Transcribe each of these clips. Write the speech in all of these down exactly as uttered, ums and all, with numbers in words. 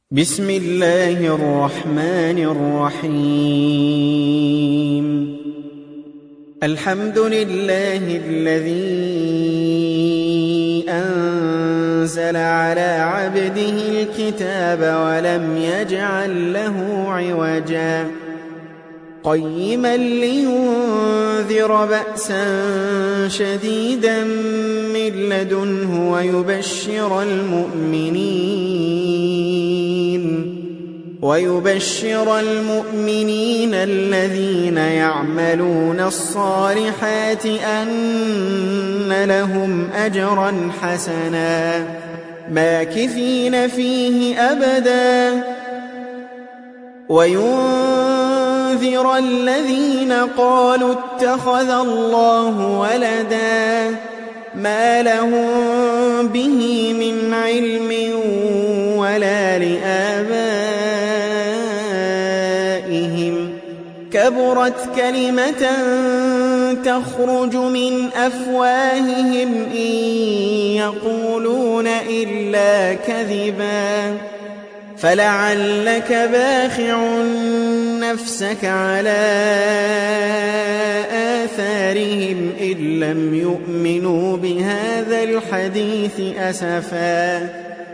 بسم الله الرحمن الرحيم. الحمد لله الذي أنزل على عبده الكتاب ولم يجعل له عوجا قيما لينذر بأسا شديدا من لدنه ويبشر المؤمنين ويبشر المؤمنين الذين يعملون الصالحات أن لهم أجرا حسنا ماكثين فيه أبدا وينذر الذين قالوا اتخذ الله ولدا ما لهم به من علم ولا لآبائهم كبرت كلمة تخرج من أفواههم إن يقولون إلا كذبا فلعلك باخع نفسك على آثارهم إن لم يؤمنوا بهذا الحديث أسفا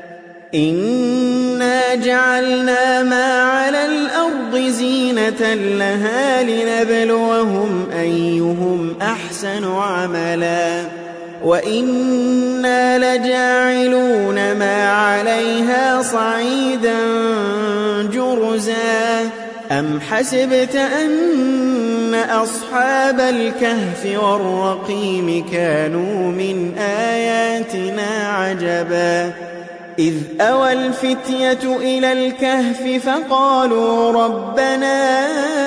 إنا جعلنا ما على الأرض زينة لها لنبلوهم أيهم أحسن عملا وإنا لجاعلون ما عليها صعيدا جرزا أم حسبت أن أصحاب الكهف والرقيم كانوا من آياتنا عجبا إذ أوى الفتية إلى الكهف فقالوا ربنا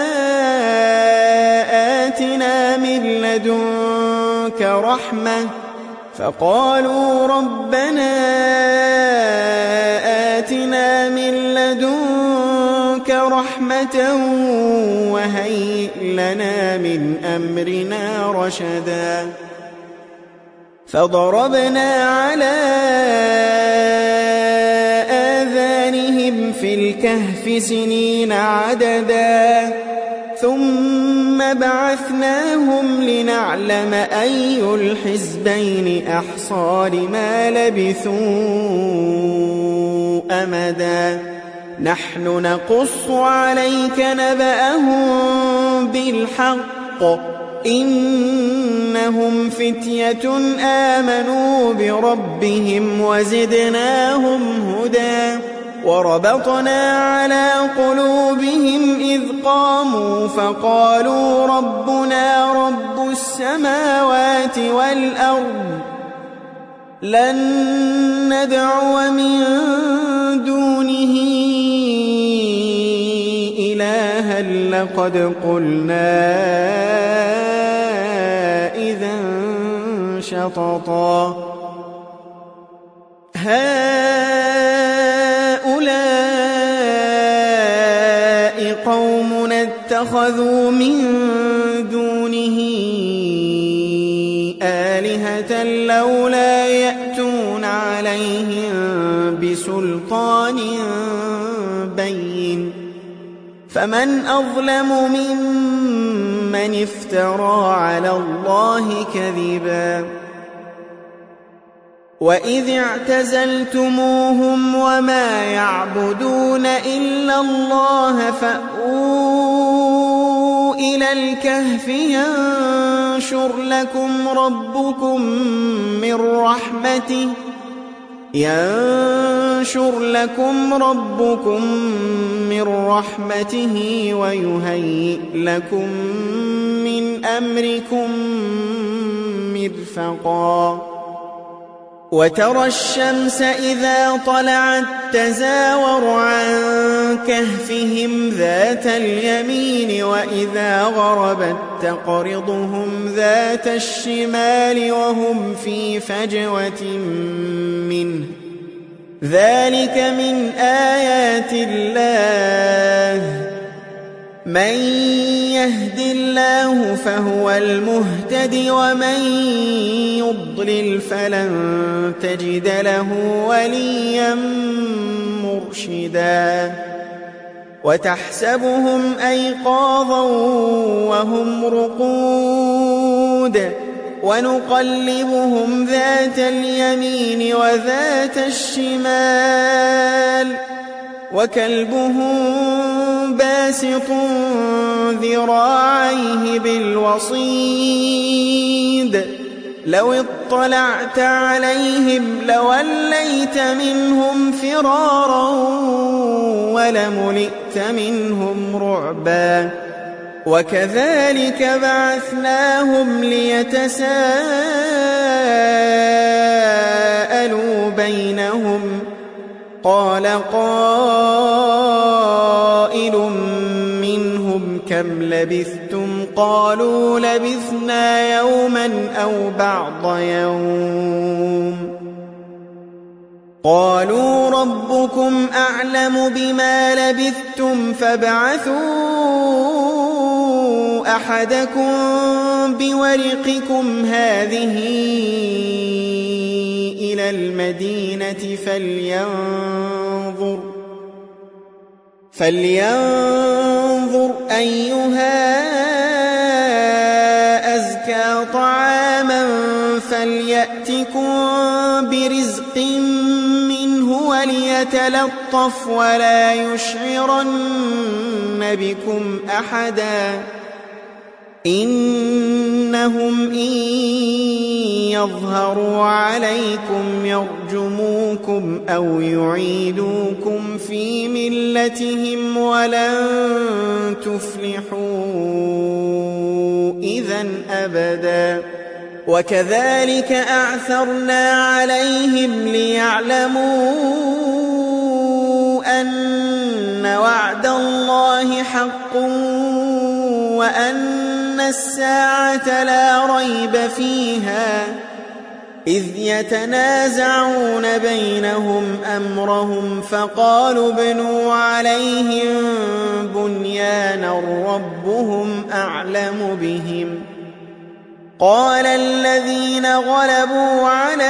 آتنا من لدنك رحمة فقالوا ربنا آتنا من لدنك رحمة وهيئ لنا من أمرنا رشدا فضربنا على آذانهم في الكهف سنين عددا ثم بعثناهم لنعلم أي الحزبين أحصى لما لبثوا أمدا نحن نقص عليك نبأهم بالحق إنهم فتية آمنوا بربهم وزدناهم هدى وربطنا على قلوبهم إذ قاموا فقالوا ربنا رب السماوات والأرض لن ندعو من دونه إلها لقد قلنا إذا شططا هؤلاء قومنا اتخذوا من دونه آلهة لولا يأتون عليهم بسلطان بين فمن أظلم ممن افترى على الله كذبا وإذ اعتزلتموهم وما يعبدون إلا الله فأووا إلى الكهف ينشر لكم ربكم من رحمته ينشر لكم ربكم من رحمته ويهيئ لكم من أمركم مرفقا وترى الشمس إذا طلعت تزاور عن كهفهم ذات اليمين وإذا غربت تقرضهم ذات الشمال وهم في فجوة منه ذلك من آيات الله من يهد الله فهو المهتد ومن يضلل فلن تجد له وليا مرشدا وتحسبهم أيقاظا وهم رقود ونقلبهم ذات اليمين وذات الشمال وكلبهم باسط ذراعيه بالوصيد لو اطلعت عليهم لوليت منهم فرارا ولملئت منهم رعبا وكذلك بعثناهم ليتساءلوا بينهم قال قائل منهم كم لبثتم قالوا لبثنا يوما أو بعض يوم قالوا ربكم أعلم بما لبثتم فابعثوا أحدكم بورقكم هذه إلى المدينة فلينظر فلينظر أيها أزكى طعاما فليأتكم برزق منه وليتلطف ولا يشعرن بكم أحدا إنهم إن يظهروا عليكم يرجموكم أو يعيدوكم في ملتهم ولن تفلحوا إذا أبدا وكذلك أعثرنا عليهم ليعلموا أن وعد الله حق وأن الساعة لا ريب فيها إذ يتنازعون بينهم أمرهم فقالوا ابنوا عليهم بنيانا ربهم أعلم بهم قال الذين غلبوا على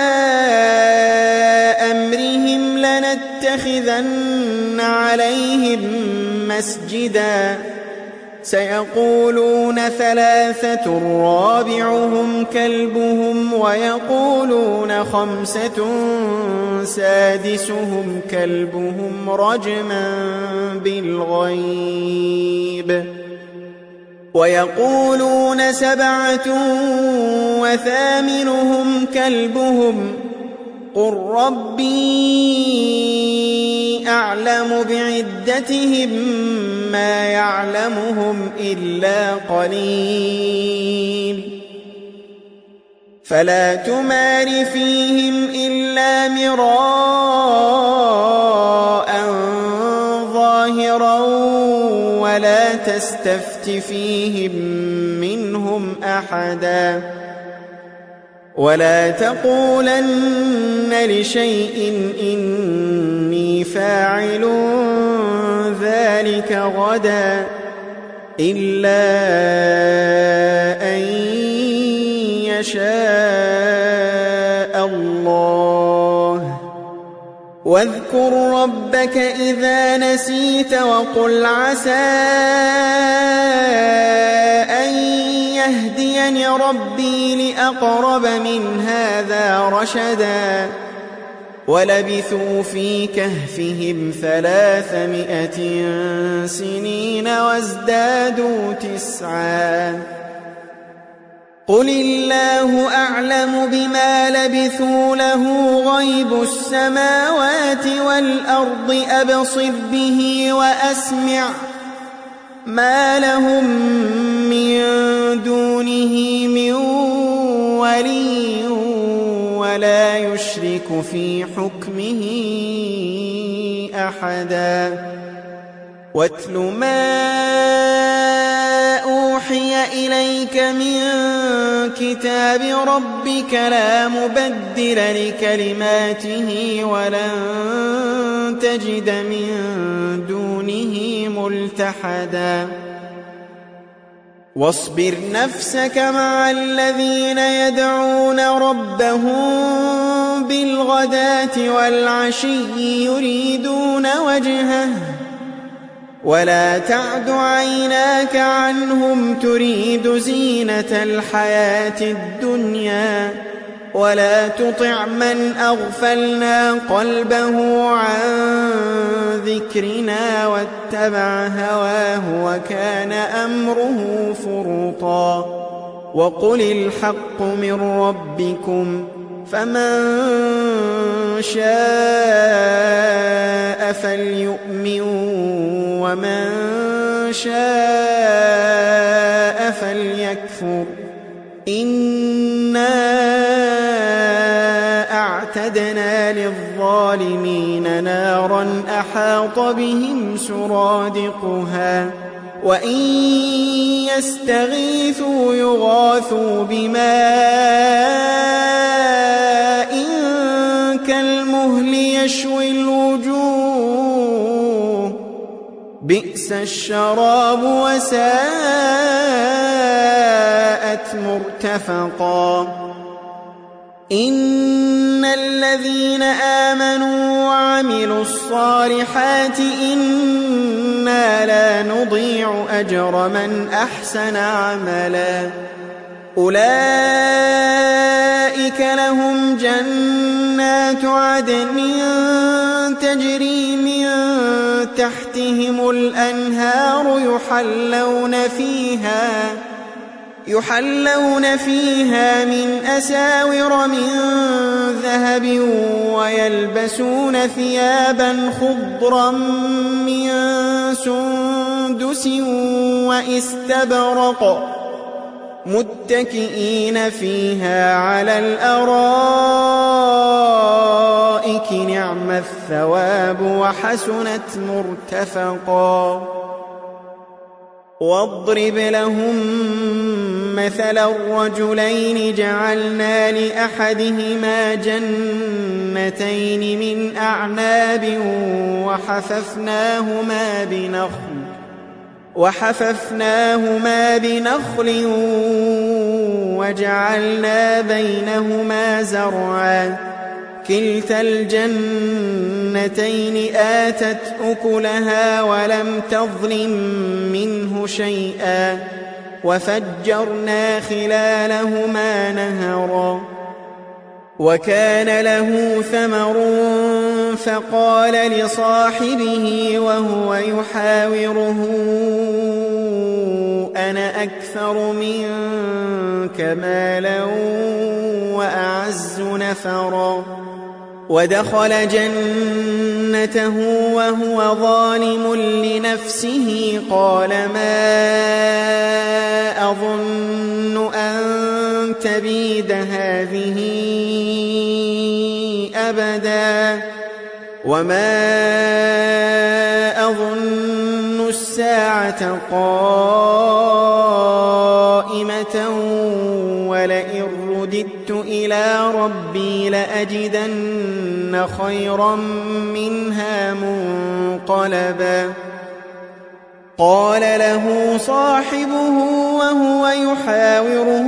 أمرهم لنتخذن عليهم مسجدا سيقولون ثلاثة رابعهم كلبهم ويقولون خمسة سادسهم كلبهم رجما بالغيب ويقولون سبعة وثامنهم كلبهم قل ربي أعلم بعدتهم ما يعلمهم إلا قليل فلا تمار فيهم إلا مراء ظاهرا ولا تستفت فيهم منهم أحدا ولا تقولن لشيء إني فاعل ذلك غدا إلا أن يشاء الله واذكر ربك إذا نسيت وقل عسى أن يهديني ربي لأقرب من هذا رشدا ولبثوا في كهفهم ثلاثمائة سنين وازدادوا تسعا قل الله أعلم بما لبثوا له غيب السماوات والأرض أبصر به وأسمع ما لهم من دونه من ولي ولا يشرك في حكمه أحدا واتل ما أوحي إليك من كتاب ربك لا مبدل لكلماته ولن تجد من دونه ملتحدا واصبر نفسك مع الذين يدعون ربهم بالغداة والعشي يريدون وجهه ولا تعد عيناك عنهم تريد زينة الحياة الدنيا ولا تطع من أغفلنا قلبه عن ذكرنا واتبع هواه وكان أمره فرطا وقل الحق من ربكم فمن شاء فليؤمن ومن شاء فليكفر إنا أعتدنا للظالمين نارا أحاط بهم سرادقها وإن يستغيثوا يغاثوا بماء كالمهل يشوي الوجوه بئس الشراب وساءت مرتفقا إن الذين آمنوا وعملوا الصالحات إنا لا نضيع أجر من أحسن عملا أولئك لهم جنات عدن تجري من تحتهم الأنهار يحلون فيها يحلون فيها من أساور من ذهب ويلبسون ثيابا خضرا من سندس واستبرق متكئين فيها على الأرائك نعم الثواب وحسنت مرتفقا واضرب لهم مثلا الرجلين جعلنا لأحدهما جنتين من أعناب وحففناهما بنخل وحففناهما بنخل وجعلنا بينهما زرعا كلتا الجنتين آتت أكلها ولم تظلم منه شيئا وفجرنا خلالهما نهرا وكان له ثمر فقال لصاحبه وهو يحاوره أنا أكثر منك مالا وأعز نفرا ودخل جنته وهو ظالم لنفسه قال ما أظن أن تبيد هذه أبدا وما أظن الساعة قائمة ولئن رددت إلى ربي لأجدن خيرا منها منقلبا قال له صاحبه وهو يحاوره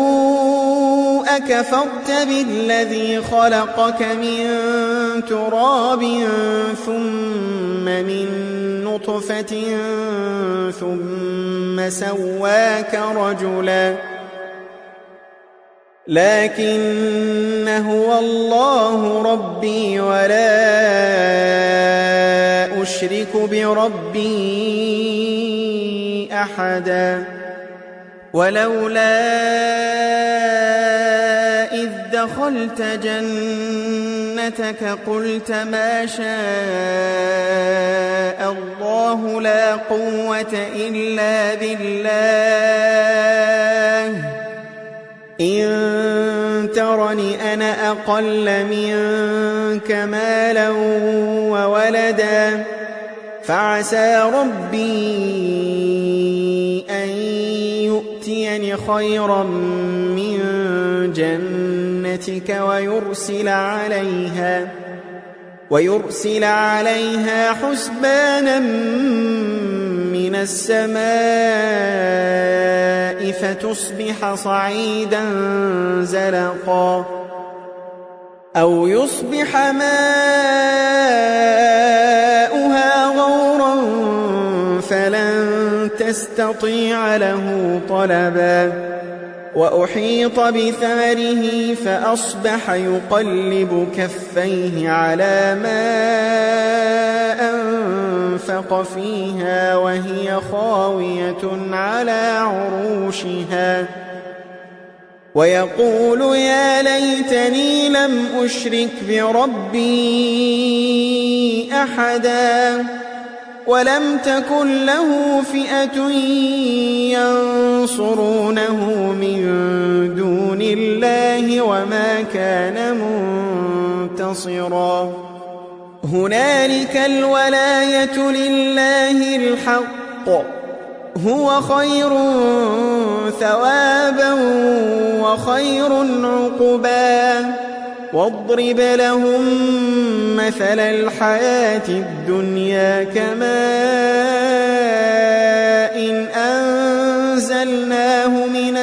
أكفرت بالذي خلقك من تراب ثم من نطفة ثم سواك رجلا لكن هو الله ربي ولا أشرك بربي أحدا ولولا إذ دخلت جنتك قلت ما شاء الله لا قوة إلا بالله إن ترني أنا أقل منك مالا وولدا فعسى ربي أن يؤتيني خيرا من جنتك ويرسل عليها ويرسل عليها حسبانا من السماء فتصبح صعيدا زلقا أو يصبح ماؤها غورا فلن تستطيع له طلبا وأحيط بثمره فأصبح يقلب كفيه على ما أنفق فيها وهي خاوية على عروشها ويقول يا ليتني لم أشرك بربي أحدا ولم تكن له فئة ينصرونه من دون الله وما كان منتصرا هنالك الولاية لله الحق هو خير ثوابا وخير عقبا واضرب لهم مثل الحياة الدنيا كماء إن أنزلناه من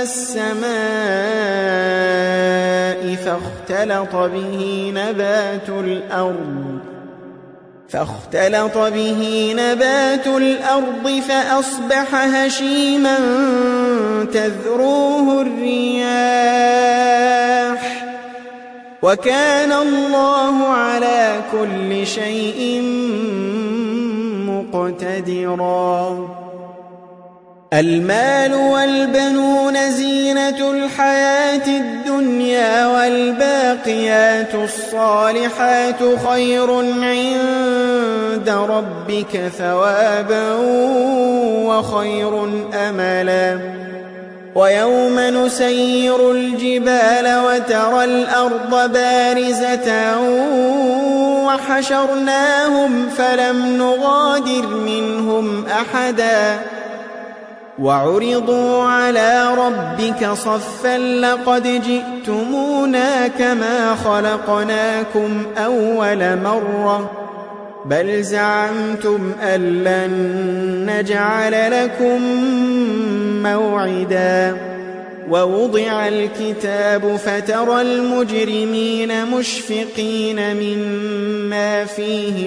السماء فاختلط به نبات الأرض فاختلط به نبات الأرض فأصبح هشيما تذروه الرياح وكان الله على كل شيء مقتدرا المال والبنون زينة الحياة الدنيا والباقيات الصالحات خير عند ربك ثوابا وخير أملا ويوم نسير الجبال وترى الأرض بارزة وحشرناهم فلم نغادر منهم أحدا وعرضوا على ربك صفا لقد جئتمونا كما خلقناكم أول مرة بل زعمتم أن لن نجعل لكم موعدا ووضع الكتاب فترى المجرمين مشفقين مما فيه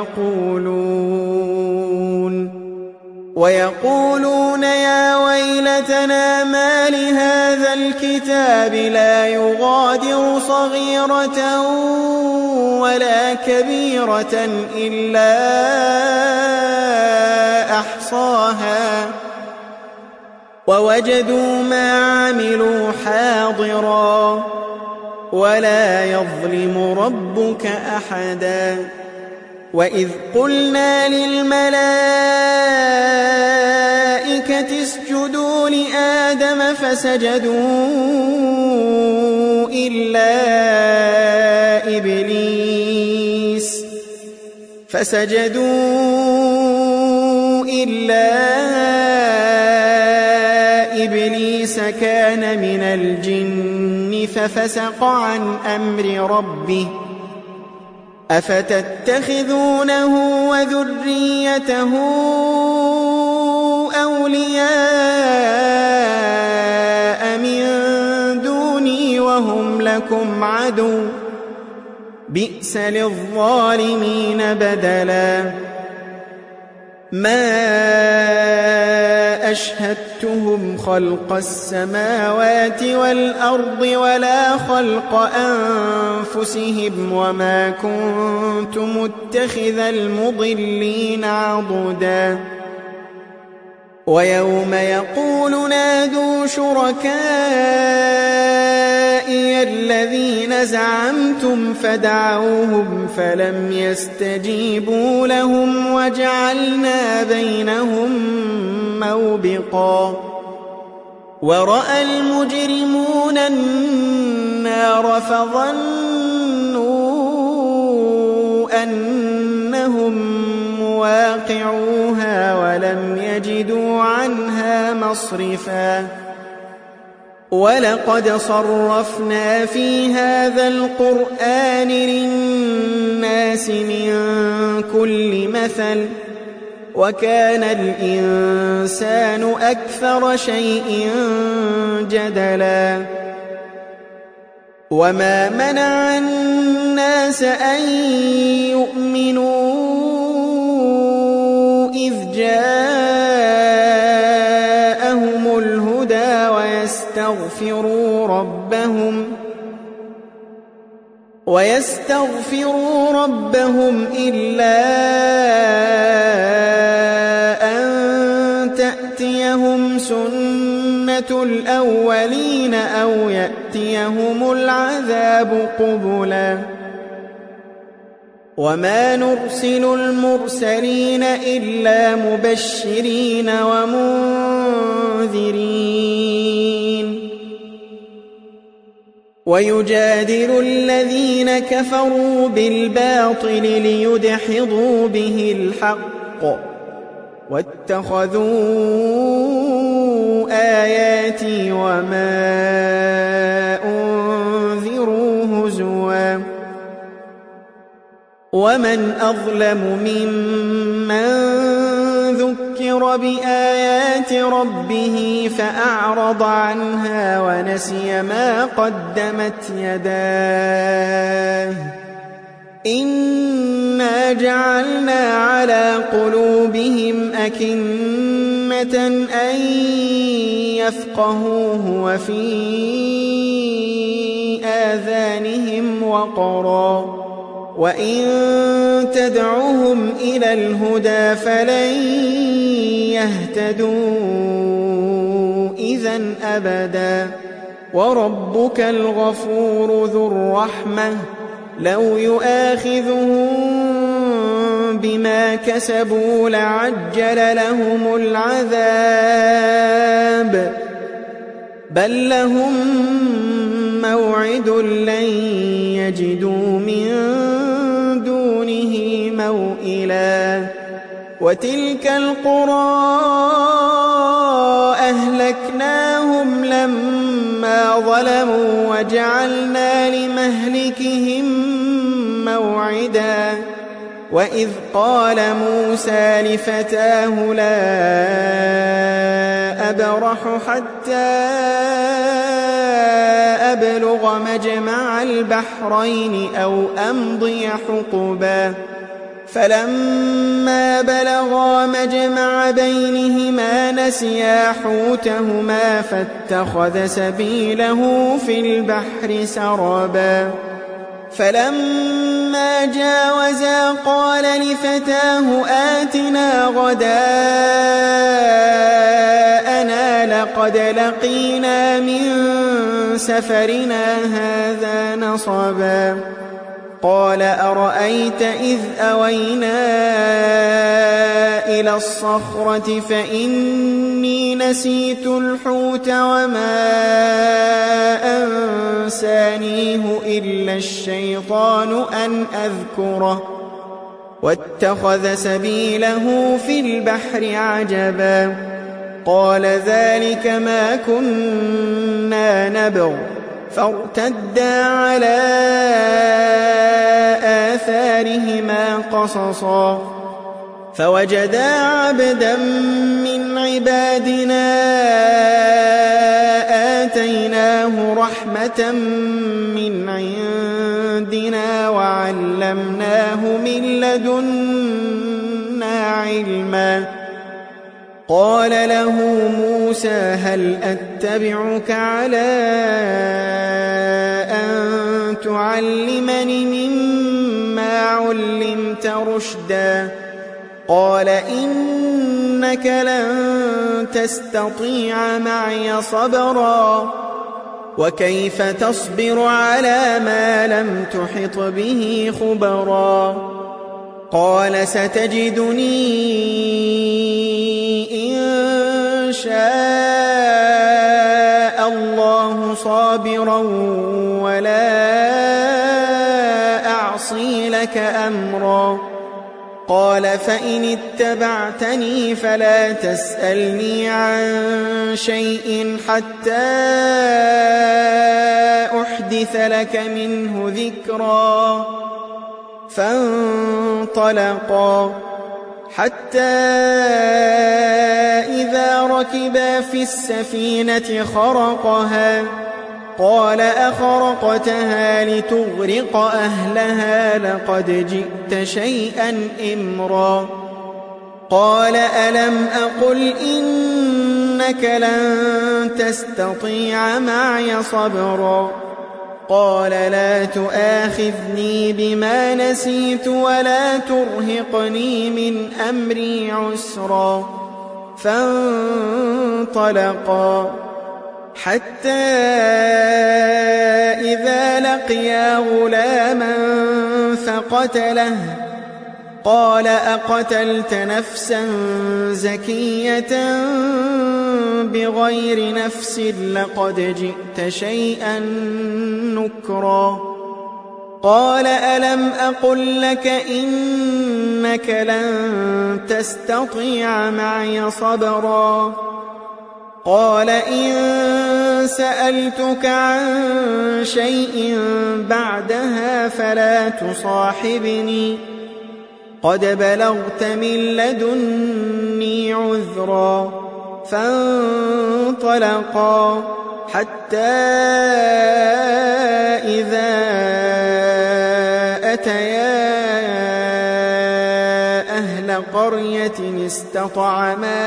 ويقولون ويقولون يا ويلتنا ما لهذا الكتاب لا يغادر صغيرة ولا كبيرة إلا أحصاها ووجدوا ما عملوا حاضرا ولا يظلم ربك أحدا وإذ قلنا للملائكة اسجدوا لآدم فسجدوا إلا إبليس فسجدوا إلا إبليس كان من الجن ففسق عن أمر ربه أفتتخذونه وذريته أولياء من دوني وهم لكم عدو بئس للظالمين بدلا ما أشهدتهم خلق السماوات والأرض ولا خلق أنفسهم وما كنت متخذ المضلين عضدا ويوم يقول نادوا شركائي الذين زعمتم فدعوهم فلم يستجيبوا لهم وجعلنا بينهم موبقا ورأى المجرمون النار فظنوا أنهم مواقعوها ولم يجدوا عنها مصرفا ولقد صرفنا في هذا القرآن للناس من كل مثل وكان الإنسان أكثر شيء جدلا وما منع الناس أن يؤمنوا إذ جاءهم الهدى ويستغفروا ربهم ويستغفروا ربهم إلا أن تأتيهم سنة الأولين أو يأتيهم العذاب قبلا وما نرسل المرسلين إلا مبشرين ومنذرين ويجادل الذين كفروا بالباطل ليدحضوا به الحق واتخذوا آياتي وما أنذروا هزوا ومن أظلم ممن ذكر بآيات ربه فأعرض عنها ونسي ما قدمت يداه إنا جعلنا على قلوبهم أكنة أن يفقهوه وفي آذانهم وقرا وإن تدعهم إلى الهدى فلن يهتدوا إذن أبدا وربك الغفور ذو الرحمة لو يؤاخذهم بما كسبوا لعجل لهم العذاب بل لهم موعد لن يجدوا من دونه موئلا وتلك القرى أهلكناهم لما ظلموا وجعلنا لمهلكهم موعدا وإذ قال موسى لفتاه لا أبرح حتى أبلغ مجمع البحرين أو أمضي حقبا فلما بلغا مجمع بينهما نسيا حوتهما فاتخذ سبيله في البحر سربا فلما جاوزا قال لفتاه آتنا غداءنا لقد لقينا من سفرنا هذا نصبا قال أرأيت إذ أوينا إلى الصخرة فإني نسيت الحوت وما أنسانيه إلا الشيطان أن أذكره واتخذ سبيله في البحر عجبا قال ذلك ما كنا نبغ فارتدا على آثارهما قصصا فوجدا عبدا من عبادنا آتيناه رحمة من عندنا وعلمناه من لدنا علما قال له موسى هل أتبعك على أن تعلمني مما علمت رشدا قال إنك لن تستطيع معي صبرا وكيف تصبر على ما لم تحط به خبرا قال ستجدني إن شاء الله صابرا ولا أعصي لك أمرا قال فإن اتبعتني فلا تسألني عن شيء حتى أحدث لك منه ذكرا فانطلقا حتى إذا ركبا في السفينة خرقها قال أخرقتها لتغرق أهلها لقد جئت شيئا إمرا قال ألم أقل إنك لن تستطيع معي صبرا قال لا تؤاخذني بما نسيت ولا ترهقني من أمري عسرا فانطلقا حتى إذا لقيا غلاما فقتله قال أقتلت نفسا زكية بغير نفس لقد جئت شيئا نكرا قال ألم أقل لك إنك لن تستطيع معي صبرا قال إن سألتك عن شيء بعدها فلا تصاحبني قد بلغت من لدني عذرا فانطلقا حتى إذا أتيا أهل قرية استطعما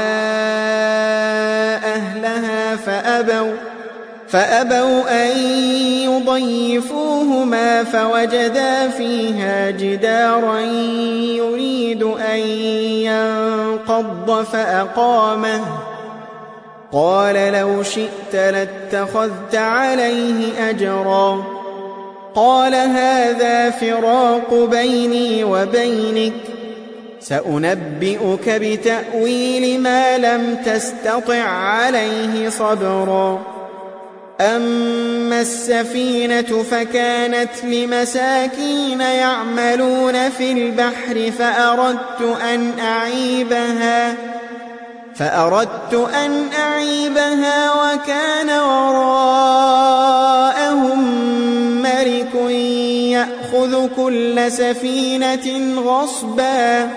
أهلها فأبوا فأبوا أن يضيفوهما فوجدا فيها جدارا يريد أن ينقض فأقامه قال لو شئت لاتخذت عليه أجرا قال هذا فراق بيني وبينك سأنبئك بتأويل ما لم تستطع عليه صبرا أما السفينة فكانت لمساكين يعملون في البحر فأردت أن أعيبها فأردت أن أعيبها وكان وراءهم ملك يأخذ كل سفينة غصبا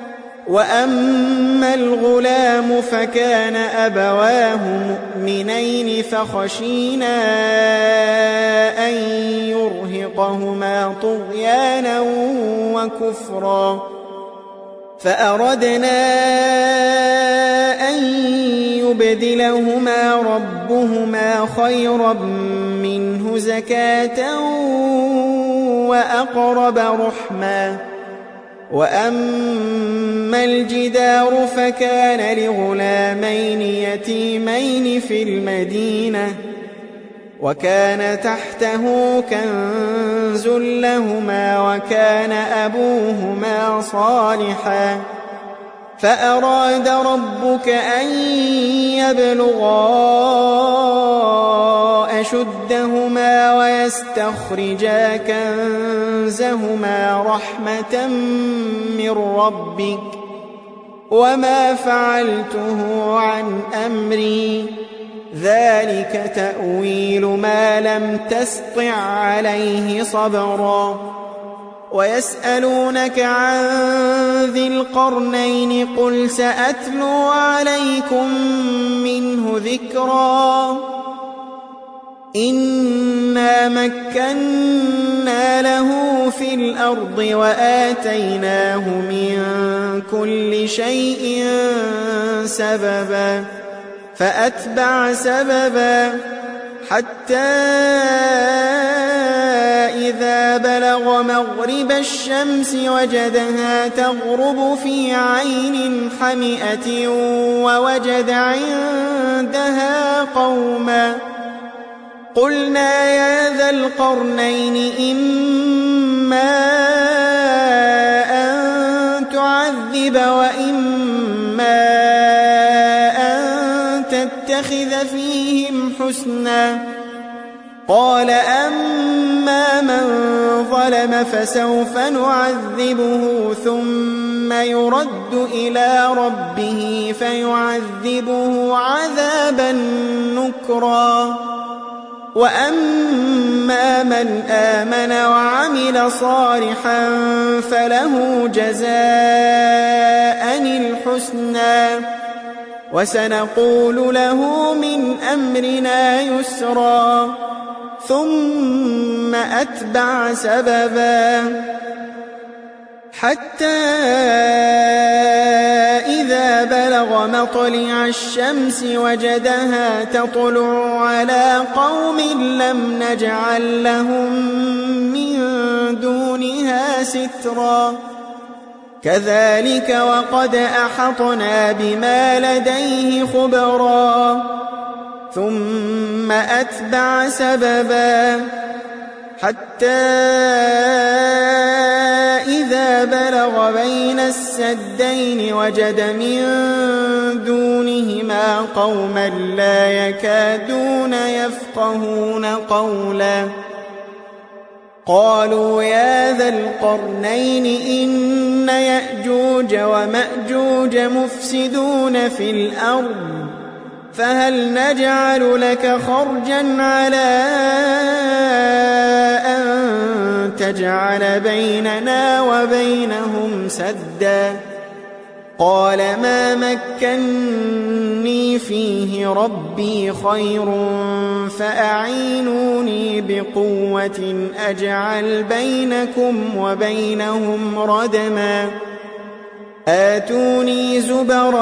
وأما الغلام فكان أبواه مؤمنين فخشينا أن يرهقهما طغيانا وكفرا فأردنا أن يبدلهما ربهما خيرا منه زكاة وأقرب رحما وأما الجدار فكان لغلامين يتيمين في المدينة وكان تحته كنز لهما وكان أبوهما صالحا فأراد ربك أن يبلغا أشدهما ويستخرجا كنزهما رحمة من ربك وما فعلته عن أمري ذلك تأويل ما لم تسطع عليه صبرا ويسألونك عن ذي القرنين قل سأتلو عليكم منه ذكرا إنا مكنا له في الأرض وآتيناه من كل شيء سببا فأتبع سببا حتى إذا بلغ مغرب الشمس وجدها تغرب في عين حمئة ووجد عندها قوما قلنا يا ذا القرنين إما أن تعذب وإما أن تتخذ فيهم حسنا قال أما من ظلم فسوف نعذبه ثم يرد إلى ربه فيعذبه عذابا نكرا وأما من آمن وعمل صالحا فله جزاء الحسنى وسنقول له من أمرنا يسرا ثم أتبع سببا حتى إذا بلغ مطلع الشمس وجدها تطلع على قوم لم نجعل لهم من دونها سترا كذلك وقد أحطنا بما لديه خبرا ثم أتبع سببا حتى إذا بلغ بين السدين وجد من دونهما قوما لا يكادون يفقهون قولا قالوا يا ذا القرنين إن يأجوج ومأجوج مفسدون في الأرض فهل نجعل لك خرجا على أن تجعل بيننا وبينهم سدا قال ما مكني فيه ربي خير فأعينوني بقوة أجعل بينكم وبينهم ردما آتوني زبر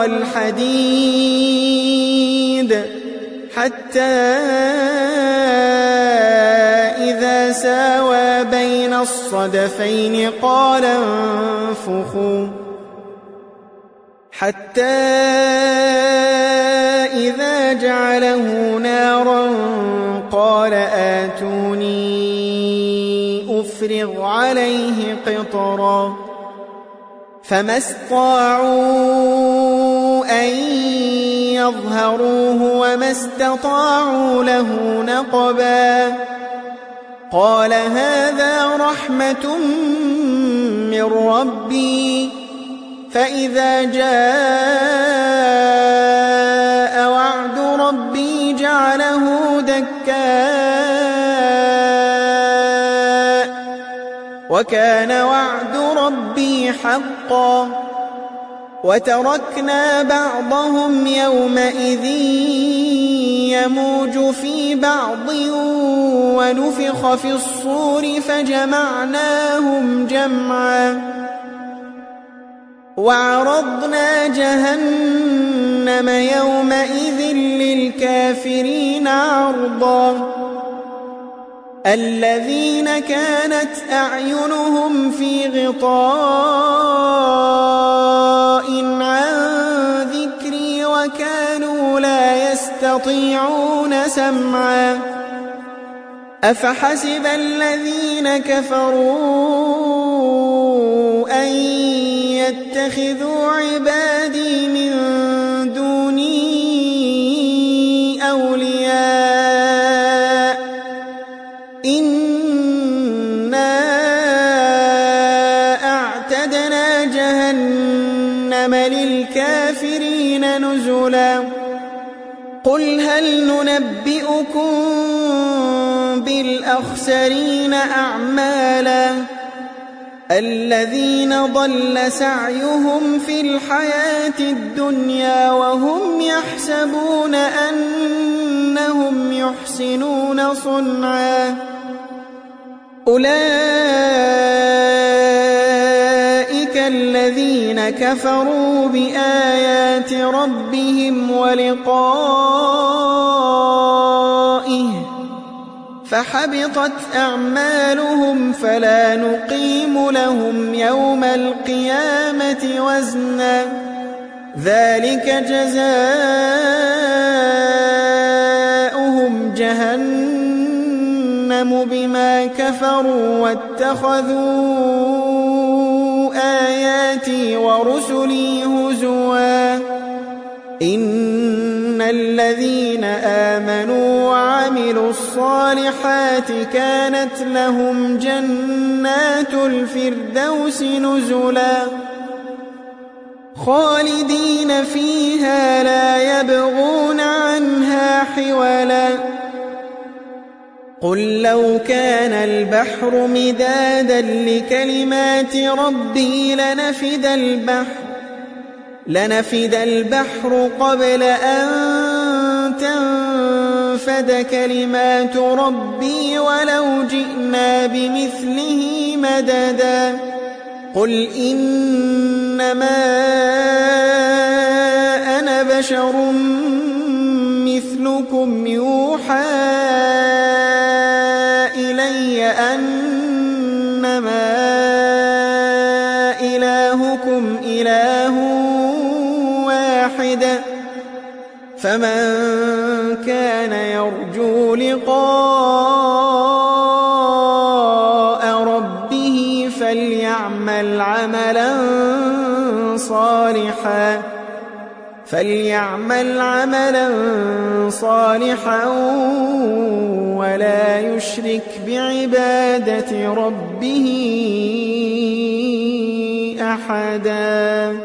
الحديد حتى إذا ساوى بين الصدفين قال انفخوا حتى إذا جعله نارا قال آتوني أفرغ عليه قطرا فما استطاعوا أن يظهروه وما استطاعوا له نقبا قال هذا رحمة من ربي فإذا جاء وعد ربي جعله دكاء وكان وعد ربي حقا وتركنا بعضهم يومئذ يموج في بعض ونفخ في الصور فجمعناهم جمعا وعرضنا جهنم يومئذ للكافرين عرضا الذين كانت أعينهم في غطاء عن ذكري وكانوا لا يستطيعون سمعا أفحسب الذين كفروا أن يتخذوا عبادي من دوني أولياء إنا أعتدنا جهنم للكافرين نزلا قل هل ننبئكم بالأخسرين أعمالا الذين ضل سعيهم في الحياة الدنيا وهم يحسبون أنهم يحسنون صنعا أولئك الذين كفروا بآيات ربهم ولقائه فحبطت أعمالهم فلا نقيم لهم يوم القيامة وزنا ذلك جزاؤهم جهنم بما كفروا واتخذوا آياتي ورسلي هزوا إن الذين آمنوا وعملوا الصالحات كانت لهم جنات الفردوس نزلا خالدين فيها لا يبغون عنها حولا قل لو كان البحر مدادا لكلمات ربي لنفد البحر لنفد البحر قبل أن تنفد كلمات ربي ولو جئنا بمثله مددا قل إنما أنا بشر مثلكم يوحى إلي أنما إلهكم إله واحد فمن كان يرجو لقاء ربه فليعمل عملا صالحا فليعمل عملا صالحا ولا يشرك بعبادة ربه أحدا.